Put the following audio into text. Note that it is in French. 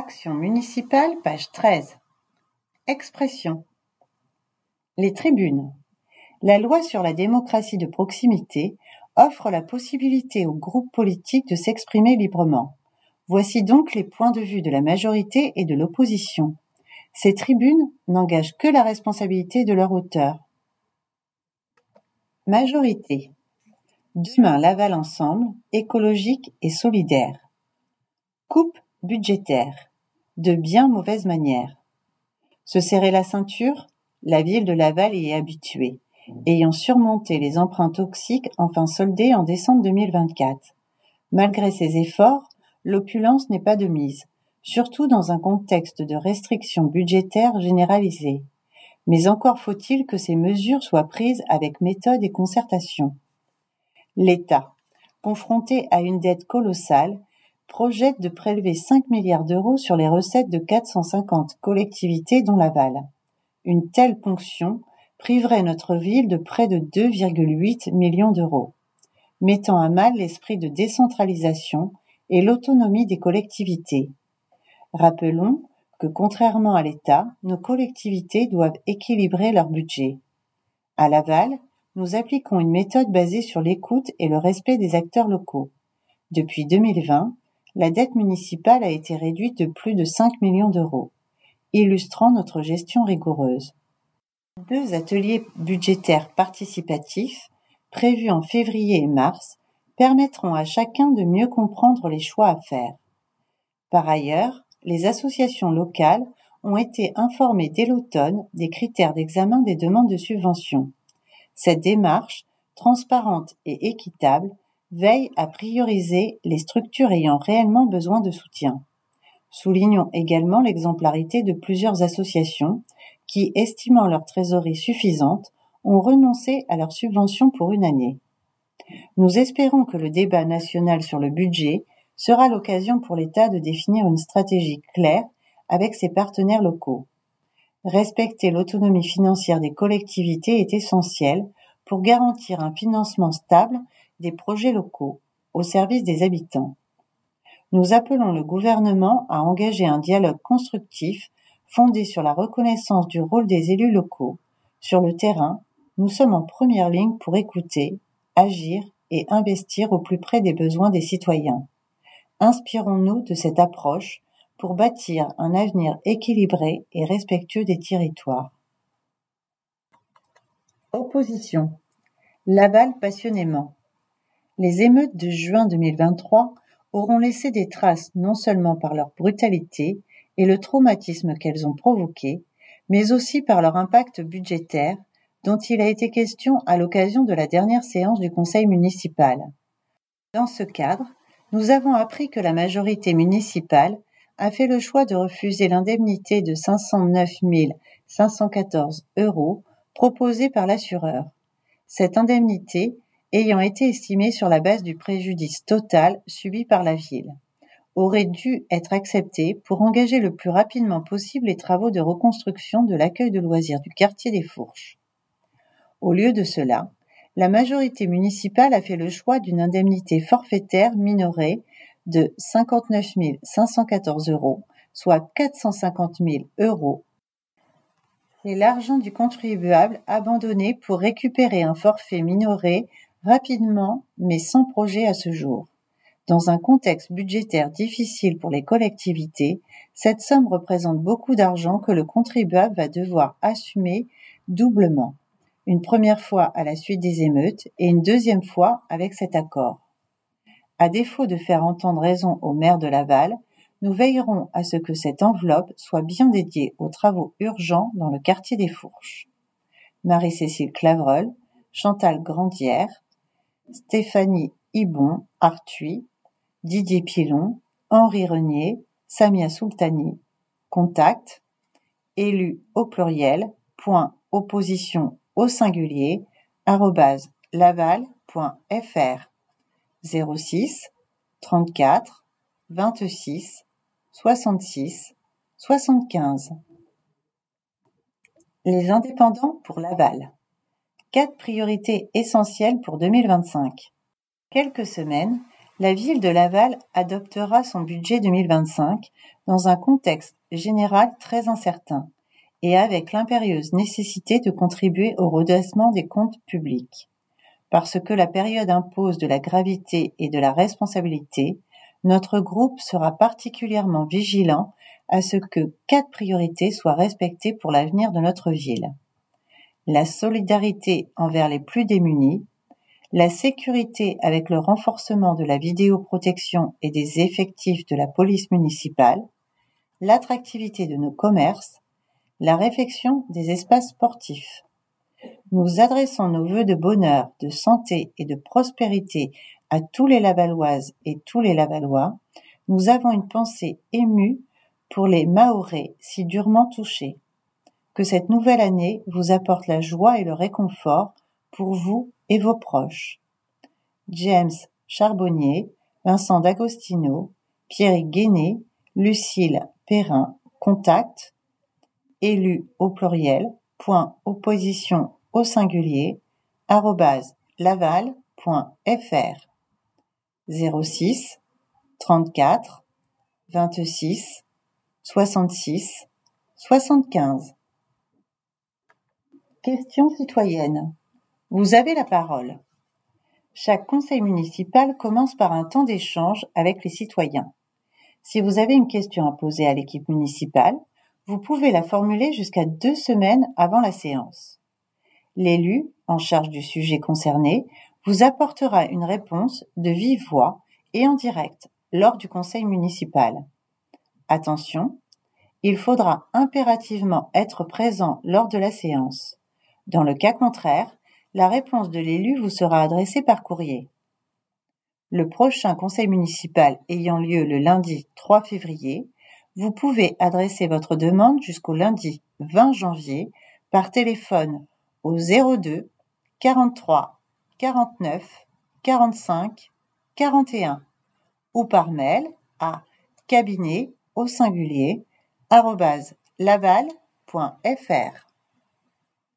Action municipale, page 13. Expression. Les tribunes. La loi sur la démocratie de proximité offre la possibilité aux groupes politiques de s'exprimer librement. Voici donc les points de vue de la majorité et de l'opposition. Ces tribunes n'engagent que la responsabilité de leur auteur. Majorité. Demain Laval ensemble, écologique et solidaire. Coupe budgétaire. De bien mauvaises manières. Se serrer la ceinture, la ville de Laval y est habituée, ayant surmonté les emprunts toxiques enfin soldés en décembre 2024. Malgré ces efforts, l'opulence n'est pas de mise, surtout dans un contexte de restrictions budgétaires généralisées. Mais encore faut-il que ces mesures soient prises avec méthode et concertation. L'État, confronté à une dette colossale, projette de prélever 5 milliards d'euros sur les recettes de 450 collectivités dont Laval. Une telle ponction priverait notre ville de près de 2,8 millions d'euros, mettant à mal l'esprit de décentralisation et l'autonomie des collectivités. Rappelons que contrairement à l'État, nos collectivités doivent équilibrer leur budget. À Laval, nous appliquons une méthode basée sur l'écoute et le respect des acteurs locaux. Depuis 2020, la dette municipale a été réduite de plus de 5 millions d'euros, illustrant notre gestion rigoureuse. 2 ateliers budgétaires participatifs, prévus en février et mars, permettront à chacun de mieux comprendre les choix à faire. Par ailleurs, les associations locales ont été informées dès l'automne des critères d'examen des demandes de subventions. Cette démarche, transparente et équitable, veille à prioriser les structures ayant réellement besoin de soutien. Soulignons également l'exemplarité de plusieurs associations qui, estimant leur trésorerie suffisante, ont renoncé à leur subvention pour une année. Nous espérons que le débat national sur le budget sera l'occasion pour l'État de définir une stratégie claire avec ses partenaires locaux. Respecter l'autonomie financière des collectivités est essentiel pour garantir un financement stable des projets locaux, au service des habitants. Nous appelons le gouvernement à engager un dialogue constructif fondé sur la reconnaissance du rôle des élus locaux. Sur le terrain, nous sommes en première ligne pour écouter, agir et investir au plus près des besoins des citoyens. Inspirons-nous de cette approche pour bâtir un avenir équilibré et respectueux des territoires. Opposition. Laval passionnément. Les émeutes de juin 2023 auront laissé des traces non seulement par leur brutalité et le traumatisme qu'elles ont provoqué, mais aussi par leur impact budgétaire, dont il a été question à l'occasion de la dernière séance du conseil municipal. Dans ce cadre, nous avons appris que la majorité municipale a fait le choix de refuser l'indemnité de 509 514 € proposée par l'assureur. Cette indemnité ayant été estimée sur la base du préjudice total subi par la ville, aurait dû être acceptée pour engager le plus rapidement possible les travaux de reconstruction de l'accueil de loisirs du quartier des Fourches. Au lieu de cela, la majorité municipale a fait le choix d'une indemnité forfaitaire minorée de 59 514 €, soit 450 000 €. C'est l'argent du contribuable abandonné pour récupérer un forfait minoré rapidement, mais sans projet à ce jour. Dans un contexte budgétaire difficile pour les collectivités, cette somme représente beaucoup d'argent que le contribuable va devoir assumer doublement. Une première fois à la suite des émeutes et une deuxième fois avec cet accord. À défaut de faire entendre raison au maire de Laval, nous veillerons à ce que cette enveloppe soit bien dédiée aux travaux urgents dans le quartier des Fourches. Marie-Cécile Clavreul, Chantal Grandière, Stéphanie Ibon, Arthuis, Didier Pilon, Henri Renier, Samia Soultani. Contact, élu au pluriel, .opposition au singulier, @laval.fr, 06 34 26 66 75. Les indépendants pour Laval. 4 priorités essentielles pour 2025. Quelques semaines, La ville de Laval adoptera son budget 2025 dans un contexte général très incertain et avec l'impérieuse nécessité de contribuer au redressement des comptes publics. Parce que la période impose de la gravité et de la responsabilité, notre groupe sera particulièrement vigilant à ce que 4 priorités soient respectées pour l'avenir de notre ville. La solidarité envers les plus démunis, la sécurité avec le renforcement de la vidéoprotection et des effectifs de la police municipale, l'attractivité de nos commerces, la réfection des espaces sportifs. Nous adressons nos vœux de bonheur, de santé et de prospérité à tous les Lavalloises et tous les Lavallois. Nous avons une pensée émue pour les Mahorais si durement touchés. Que cette nouvelle année vous apporte la joie et le réconfort pour vous et vos proches. James Charbonnier, Vincent D'Agostino, Pierre Guéné, Lucille Perrin, contact, élu au pluriel, .opposition au singulier, @laval.fr 06 34 26 66 75. Question citoyenne. Vous avez la parole. Chaque conseil municipal commence par un temps d'échange avec les citoyens. Si vous avez une question à poser à l'équipe municipale, vous pouvez la formuler jusqu'à 2 semaines avant la séance. L'élu, en charge du sujet concerné, vous apportera une réponse de vive voix et en direct lors du conseil municipal. Attention, il faudra impérativement être présent lors de la séance. Dans le cas contraire, la réponse de l'élu vous sera adressée par courrier. Le prochain conseil municipal ayant lieu le lundi 3 février, vous pouvez adresser votre demande jusqu'au lundi 20 janvier par téléphone au 02 43 49 45 41 ou par mail à cabinet au singulier @laval.fr.